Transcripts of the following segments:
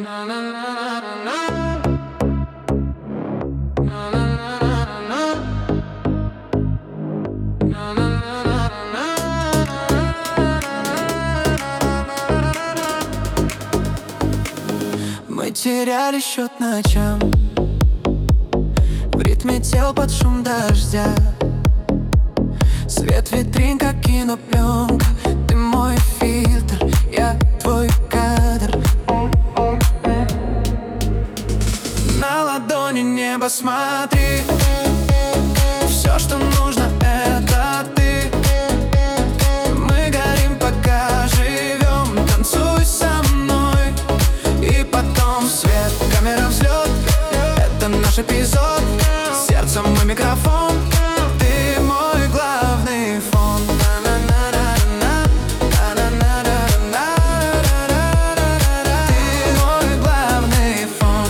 Мы теряли счет ночам, в ритме тел под шум дождя. Свет витрин, как кинопленка. Ты мой фильтр, я твой кадр. На ладони небо смотри. Все, что нужно, это ты. Мы горим, пока живем. Танцуй со мной. И потом свет, камера, взлет. Это наш эпизод. Сердцем мой микрофон. Ты мой главный фон. Ты мой главный фон.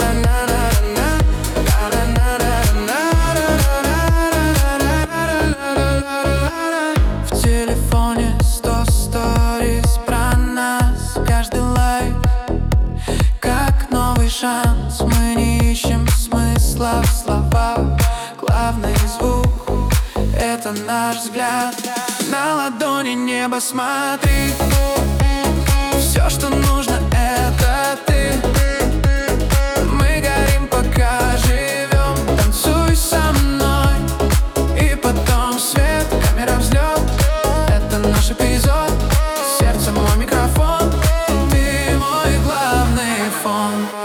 В телефоне 100 сториз про нас. Каждый лайк как новый шанс. Мы не ищем смысла в словах. Главный звук — это наш взгляд. На ладони небо смотри. Все, что нужно, это ты. Мы горим, пока живем. Танцуй со мной. И потом свет, камера, взлет. Это наш эпизод. Сердце мой микрофон. Ты мой главный фон.